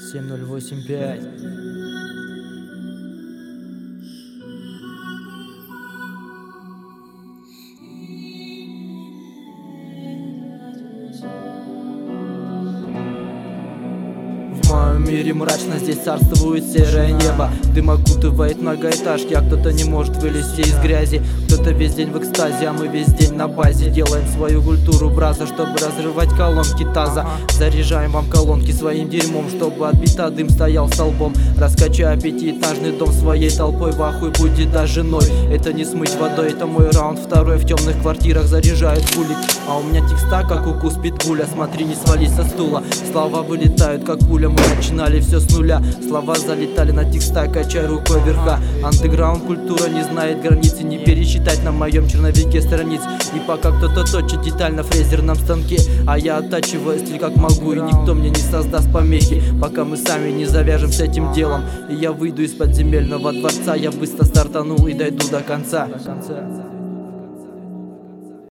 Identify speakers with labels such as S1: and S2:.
S1: 7085. В моем мире мрачно, здесь царствует серое небо. Дым окутывает многоэтажки, а кто-то не может вылезти из грязи. Кто-то весь день в экстазе, а мы весь день на базе. Делаем свою культуру браза, чтобы разрывать колонки таза. Заряжаем вам колонки своим дерьмом, чтобы от бита дым стоял столбом. Раскачаю пятиэтажный дом своей толпой, в ахуй будет даже ноль. Это не смыть водой, это мой раунд второй. В темных квартирах заряжают пулик, а у меня текста как укус питбуля. Смотри, не свались со стула, слова вылетают как пуля. Мы начинали все с нуля, слова залетали на текста, качай рукой вверха. Андеграунд культура не знает границы, не пересчитать на моем черновике страниц. И пока кто-то точит деталь на фрезерном станке, а я оттачиваю стиль как могу, и никто мне не создаст помехи, пока мы сами не завяжем с этим делом. И я выйду из подземельного дворца, я быстро стартанул и дойду до конца.